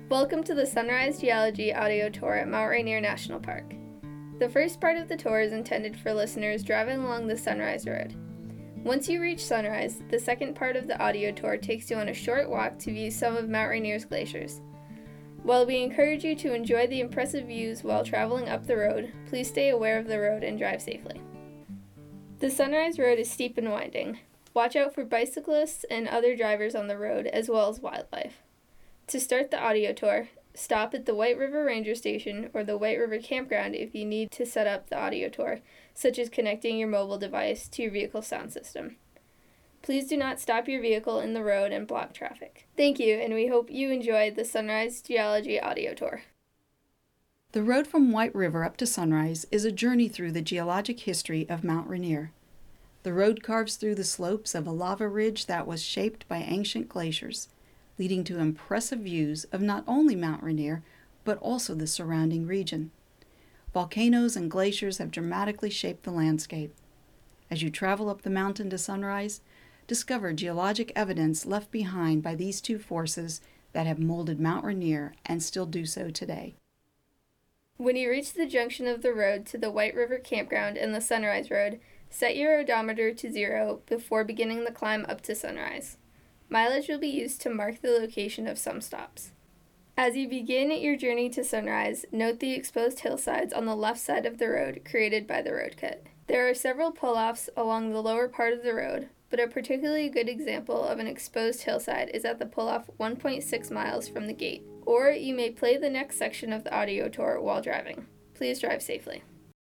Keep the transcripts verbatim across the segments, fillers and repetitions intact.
Welcome to the Sunrise Geology audio tour at Mount Rainier National Park. The first part of the tour is intended for listeners driving along the Sunrise Road. Once you reach Sunrise, the second part of the audio tour takes you on a short walk to view some of Mount Rainier's glaciers. While we encourage you to enjoy the impressive views while traveling up the road, please stay aware of the road and drive safely. The Sunrise Road is steep and winding. Watch out for bicyclists and other drivers on the road, as well as wildlife. To start the audio tour, stop at the White River Ranger Station or the White River Campground if you need to set up the audio tour, such as connecting your mobile device to your vehicle's sound system. Please do not stop your vehicle in the road and block traffic. Thank you, and we hope you enjoyed the Sunrise Geology audio tour. The road from White River up to Sunrise is a journey through the geologic history of Mount Rainier. The road carves through the slopes of a lava ridge that was shaped by ancient glaciers, leading to impressive views of not only Mount Rainier, but also the surrounding region. Volcanoes and glaciers have dramatically shaped the landscape. As you travel up the mountain to Sunrise, discover geologic evidence left behind by these two forces that have molded Mount Rainier and still do so today. When you reach the junction of the road to the White River Campground and the Sunrise Road, set your odometer to zero before beginning the climb up to Sunrise. Mileage will be used to mark the location of some stops. As you begin your journey to Sunrise, note the exposed hillsides on the left side of the road created by the road cut. There are several pull-offs along the lower part of the road, but a particularly good example of an exposed hillside is at the pull-off one point six miles from the gate. Or you may play the next section of the audio tour while driving. Please drive safely.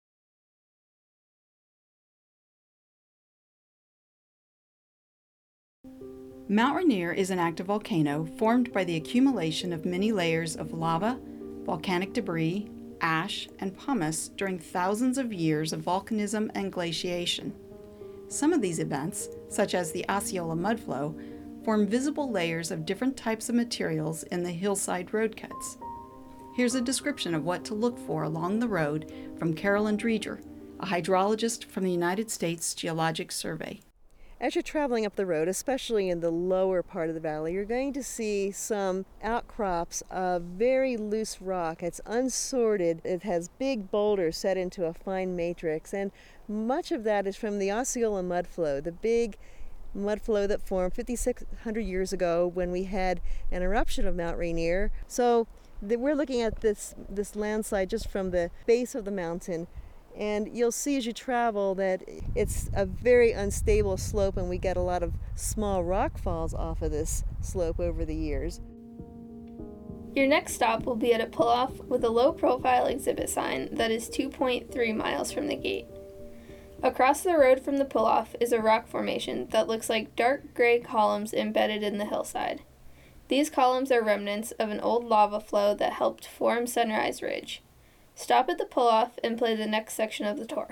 Mount Rainier is an active volcano formed by the accumulation of many layers of lava, volcanic debris, ash, and pumice during thousands of years of volcanism and glaciation. Some of these events, such as the Osceola mudflow, form visible layers of different types of materials in the hillside road cuts. Here's a description of what to look for along the road from Carolyn Dreger, a hydrologist from the United States Geologic Survey. As you're traveling up the road, especially in the lower part of the valley, you're going to see some outcrops of very loose rock. It's unsorted. It has big boulders set into a fine matrix, and much of that is from the Osceola mudflow, the big mudflow that formed fifty-six hundred years ago when we had an eruption of Mount Rainier. So the, we're looking at this, this landslide just from the base of the mountain. And you'll see as you travel that it's a very unstable slope, and we get a lot of small rock falls off of this slope over the years. Your next stop will be at a pull-off with a low-profile exhibit sign that is two point three miles from the gate. Across the road from the pull-off is a rock formation that looks like dark gray columns embedded in the hillside. These columns are remnants of an old lava flow that helped form Sunrise Ridge. Stop at the pull-off and play the next section of the tour.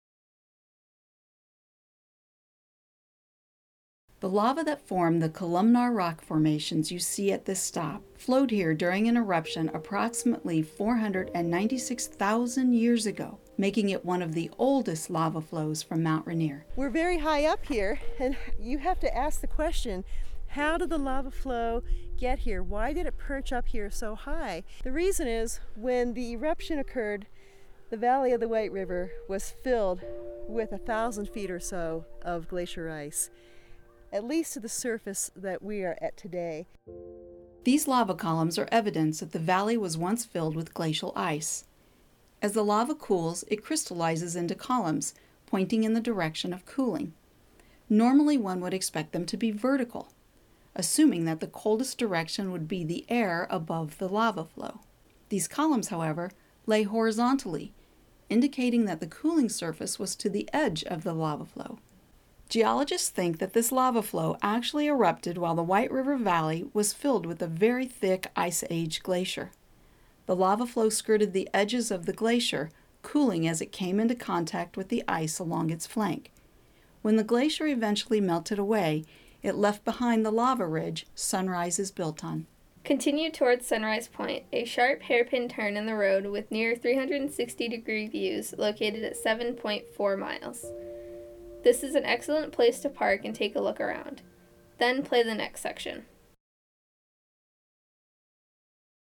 The lava that formed the columnar rock formations you see at this stop flowed here during an eruption approximately four hundred ninety-six thousand years ago, making it one of the oldest lava flows from Mount Rainier. We're very high up here, and you have to ask the question, how did the lava flow get here? Why did it perch up here so high? The reason is when the eruption occurred, the valley of the White River was filled with a thousand feet or so of glacier ice, at least to the surface that we are at today. These lava columns are evidence that the valley was once filled with glacial ice. As the lava cools, it crystallizes into columns, pointing in the direction of cooling. Normally, one would expect them to be vertical, assuming that the coldest direction would be the air above the lava flow. These columns, however, lay horizontally, indicating that the cooling surface was to the edge of the lava flow. Geologists think that this lava flow actually erupted while the White River Valley was filled with a very thick Ice Age glacier. The lava flow skirted the edges of the glacier, cooling as it came into contact with the ice along its flank. When the glacier eventually melted away, it left behind the lava ridge Sunrise is built on. Continue towards Sunrise Point, a sharp hairpin turn in the road with near three hundred sixty degree views located at seven point four miles. This is an excellent place to park and take a look around. Then play the next section.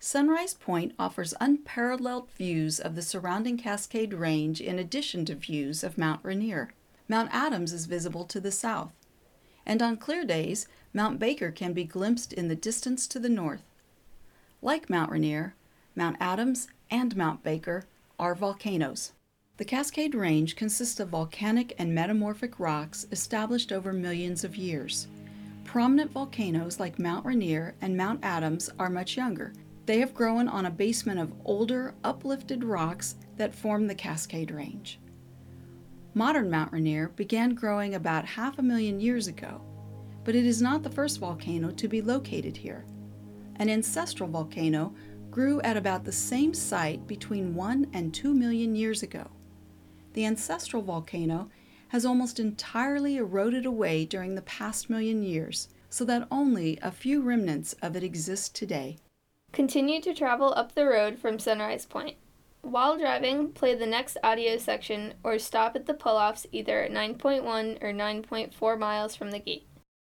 Sunrise Point offers unparalleled views of the surrounding Cascade Range in addition to views of Mount Rainier. Mount Adams is visible to the south, and on clear days, Mount Baker can be glimpsed in the distance to the north. Like Mount Rainier, Mount Adams and Mount Baker are volcanoes. The Cascade Range consists of volcanic and metamorphic rocks established over millions of years. Prominent volcanoes like Mount Rainier and Mount Adams are much younger. They have grown on a basement of older, uplifted rocks that form the Cascade Range. Modern Mount Rainier began growing about half a million years ago, but it is not the first volcano to be located here. An ancestral volcano grew at about the same site between one and two million years ago. The ancestral volcano has almost entirely eroded away during the past million years, so that only a few remnants of it exist today. Continue to travel up the road from Sunrise Point. While driving, play the next audio section or stop at the pull-offs either at nine point one or nine point four miles from the gate.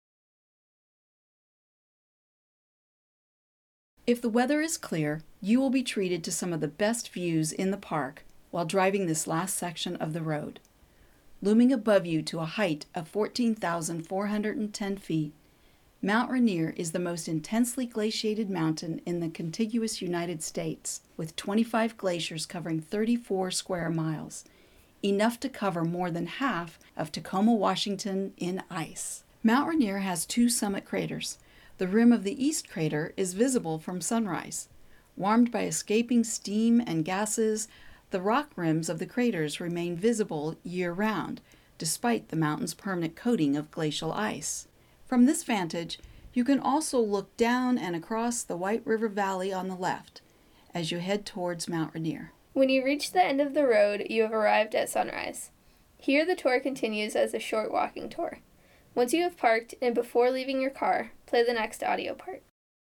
If the weather is clear, you will be treated to some of the best views in the park while driving this last section of the road. Looming above you to a height of fourteen thousand four hundred ten feet, Mount Rainier is the most intensely glaciated mountain in the contiguous United States, with twenty-five glaciers covering thirty-four square miles, enough to cover more than half of Tacoma, Washington in ice. Mount Rainier has two summit craters. The rim of the east crater is visible from sunrise. Warmed by escaping steam and gases, the rock rims of the craters remain visible year-round, despite the mountain's permanent coating of glacial ice. From this vantage, you can also look down and across the White River Valley on the left as you head towards Mount Rainier. When you reach the end of the road, you have arrived at Sunrise. Here the tour continues as a short walking tour. Once you have parked and before leaving your car, play the next audio part.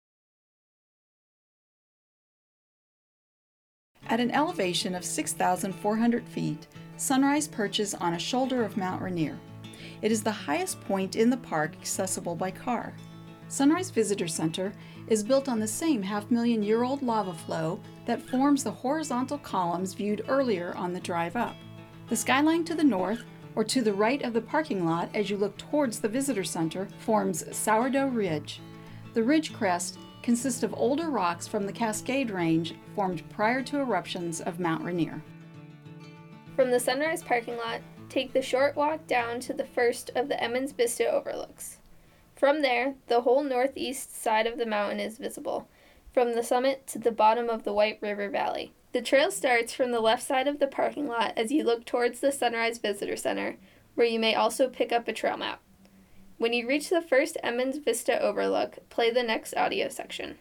At an elevation of six thousand four hundred feet, Sunrise perches on a shoulder of Mount Rainier. It is the highest point in the park accessible by car. Sunrise Visitor Center is built on the same half-million-year-old lava flow that forms the horizontal columns viewed earlier on the drive up. The skyline to the north, or to the right of the parking lot as you look towards the visitor center, forms Sourdough Ridge. The ridge crest consists of older rocks from the Cascade Range formed prior to eruptions of Mount Rainier. From the Sunrise parking lot, take the short walk down to the first of the Emmons Vista overlooks. From there, the whole northeast side of the mountain is visible, from the summit to the bottom of the White River Valley. The trail starts from the left side of the parking lot as you look towards the Sunrise Visitor Center, where you may also pick up a trail map. When you reach the first Emmons Vista overlook, play the next audio section.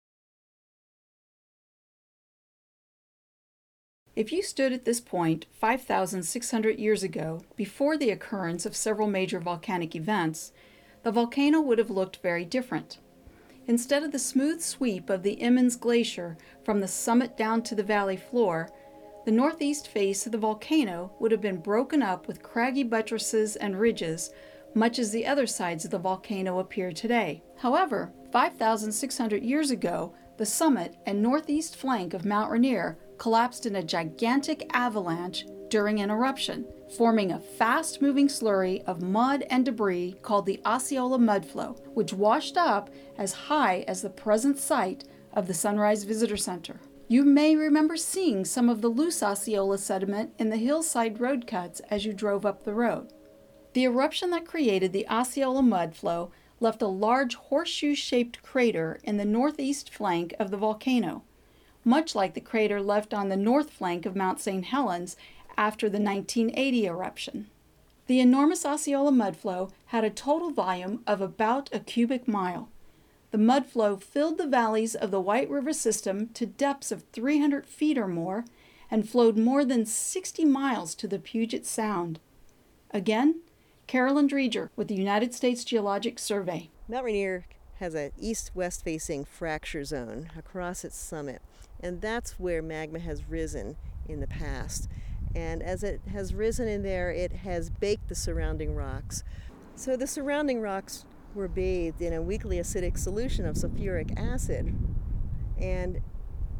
If you stood at this point five thousand six hundred years ago, before the occurrence of several major volcanic events, the volcano would have looked very different. Instead of the smooth sweep of the Emmons Glacier from the summit down to the valley floor, the northeast face of the volcano would have been broken up with craggy buttresses and ridges, much as the other sides of the volcano appear today. However, five thousand six hundred years ago, the summit and northeast flank of Mount Rainier collapsed in a gigantic avalanche during an eruption, forming a fast-moving slurry of mud and debris called the Osceola Mudflow, which washed up as high as the present site of the Sunrise Visitor Center. You may remember seeing some of the loose Osceola sediment in the hillside road cuts as you drove up the road. The eruption that created the Osceola Mudflow left a large horseshoe-shaped crater in the northeast flank of the volcano, much like the crater left on the north flank of Mount Saint Helens after the nineteen eighty eruption. The enormous Osceola mudflow had a total volume of about a cubic mile. The mudflow filled the valleys of the White River system to depths of three hundred feet or more and flowed more than sixty miles to the Puget Sound. Again, Carolyn Dreger with the United States Geologic Survey. Mount Rainier has an east-west facing fracture zone across its summit, and that's where magma has risen in the past. And as it has risen in there, it has baked the surrounding rocks. So the surrounding rocks were bathed in a weakly acidic solution of sulfuric acid. And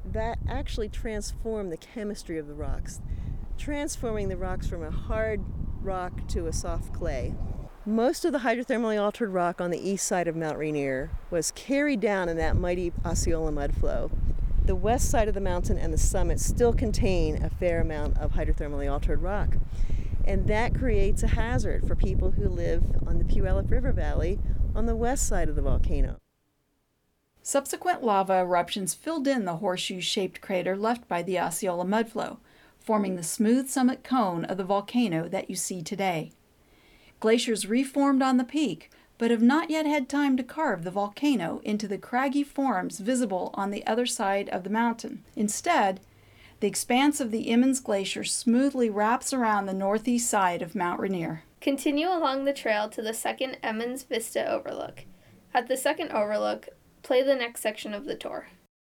that actually transformed the chemistry of the rocks, transforming the rocks from a hard rock to a soft clay. Most of the hydrothermally altered rock on the east side of Mount Rainier was carried down in that mighty Osceola mudflow. The west side of the mountain and the summit still contain a fair amount of hydrothermally altered rock. And that creates a hazard for people who live on the Puyallup River Valley on the west side of the volcano. Subsequent lava eruptions filled in the horseshoe-shaped crater left by the Osceola mudflow, forming the smooth summit cone of the volcano that you see today. Glaciers reformed on the peak, but have not yet had time to carve the volcano into the craggy forms visible on the other side of the mountain. Instead, the expanse of the Emmons Glacier smoothly wraps around the northeast side of Mount Rainier. Continue along the trail to the second Emmons Vista overlook. At the second overlook, play the next section of the tour.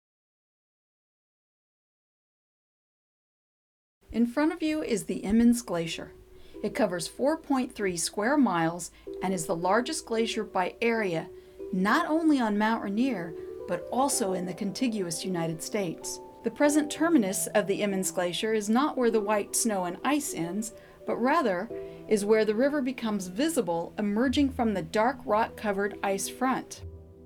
In front of you is the Emmons Glacier. It covers four point three square miles and is the largest glacier by area, not only on Mount Rainier, but also in the contiguous United States. The present terminus of the Emmons Glacier is not where the white snow and ice ends, but rather is where the river becomes visible emerging from the dark rock-covered ice front.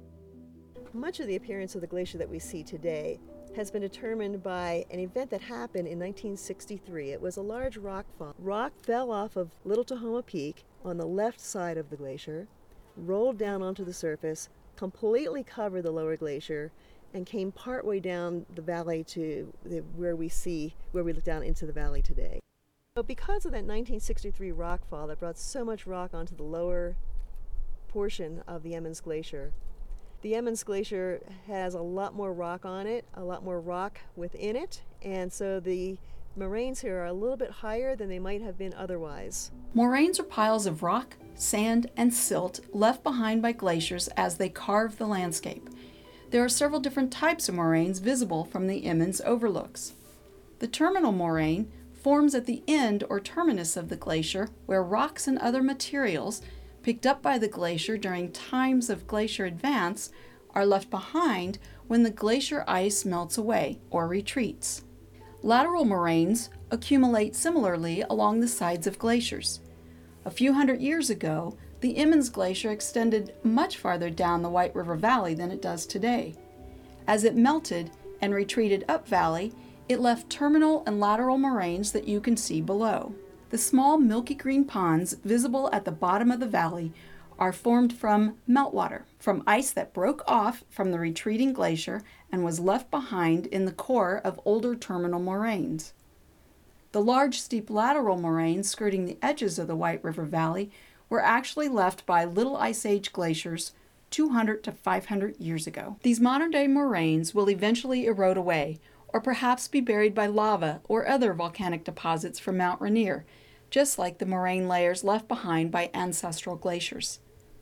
Much of the appearance of the glacier that we see today has been determined by an event that happened in nineteen sixty-three. It was a large rock fall. Rock fell off of Little Tahoma Peak on the left side of the glacier, rolled down onto the surface, completely covered the lower glacier, and came partway down the valley to the, where we see, where we look down into the valley today. But because of that nineteen sixty-three rock fall that brought so much rock onto the lower portion of the Emmons Glacier, the Emmons Glacier has a lot more rock on it, a lot more rock within it, and so the moraines here are a little bit higher than they might have been otherwise. Moraines are piles of rock, sand, and silt left behind by glaciers as they carve the landscape. There are several different types of moraines visible from the Emmons overlooks. The terminal moraine forms at the end or terminus of the glacier, where rocks and other materials picked up by the glacier during times of glacier advance are left behind when the glacier ice melts away or retreats. Lateral moraines accumulate similarly along the sides of glaciers. A few hundred years ago, the Emmons Glacier extended much farther down the White River Valley than it does today. As it melted and retreated up valley, it left terminal and lateral moraines that you can see below. The small milky green ponds visible at the bottom of the valley are formed from meltwater, from ice that broke off from the retreating glacier and was left behind in the core of older terminal moraines. The large steep lateral moraines skirting the edges of the White River Valley were actually left by Little Ice Age glaciers two hundred to five hundred years ago. These modern-day moraines will eventually erode away, or perhaps be buried by lava or other volcanic deposits from Mount Rainier, just like the moraine layers left behind by ancestral glaciers.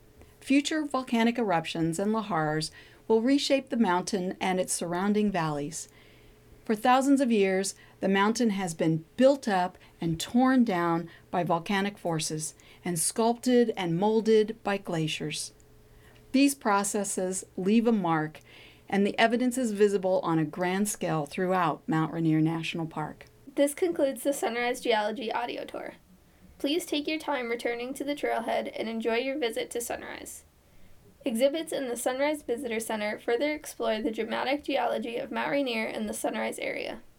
Future volcanic eruptions and lahars will reshape the mountain and its surrounding valleys. For thousands of years, the mountain has been built up and torn down by volcanic forces and sculpted and molded by glaciers. These processes leave a mark, and the evidence is visible on a grand scale throughout Mount Rainier National Park. This concludes the Sunrise Geology audio tour. Please take your time returning to the trailhead and enjoy your visit to Sunrise. Exhibits in the Sunrise Visitor Center further explore the dramatic geology of Mount Rainier and the Sunrise area.